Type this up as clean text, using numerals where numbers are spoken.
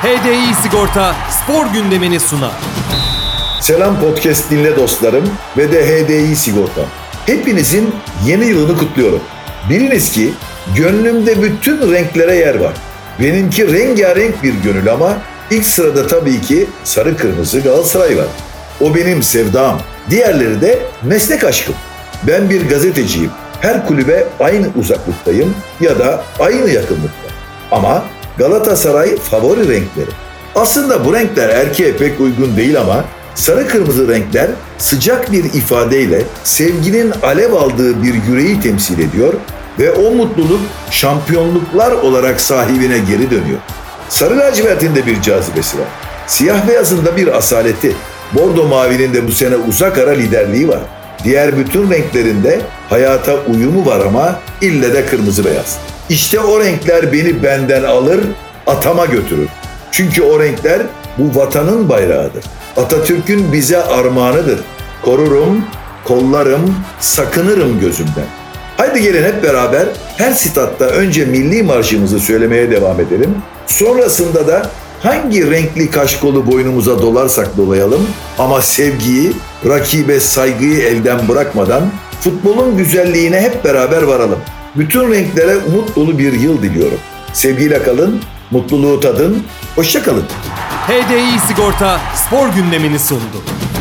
HDI Sigorta spor gündemini sunar. Selam podcast dinle dostlarım ve de HDI Sigorta. Hepinizin yeni yılını kutluyorum. Biliniz ki gönlümde bütün renklere yer var. Benimki rengarenk bir gönül ama ilk sırada tabii ki sarı kırmızı Galatasaray var. O benim sevdam. Diğerleri de meslek aşkım. Ben bir gazeteciyim. Her kulübe aynı uzaklıktayım ya da aynı yakınlıkta. Ama Galatasaray favori renkleri. Aslında bu renkler erkeğe pek uygun değil ama sarı kırmızı renkler sıcak bir ifadeyle sevginin alev aldığı bir yüreği temsil ediyor ve o mutluluk şampiyonluklar olarak sahibine geri dönüyor. Sarı lacivertin de bir cazibesi var. Siyah beyazında bir asaleti, bordo mavinin de bu sene uzak ara liderliği var. Diğer bütün renklerinde hayata uyumu var ama ille de kırmızı beyaz. İşte o renkler beni benden alır, atama götürür. Çünkü o renkler bu vatanın bayrağıdır. Atatürk'ün bize armağanıdır. Korurum, kollarım, sakınırım gözümden. Haydi gelin hep beraber her statta önce milli marşımızı söylemeye devam edelim. Sonrasında da hangi renkli kaşkolu boynumuza dolarsak dolayalım ama sevgiyi, rakibe saygıyı elden bırakmadan futbolun güzelliğine hep beraber varalım. Bütün renklere umut dolu bir yıl diliyorum. Sevgiyle kalın, mutluluğu tadın, hoşça kalın. HDI Sigorta spor gündemini sundu.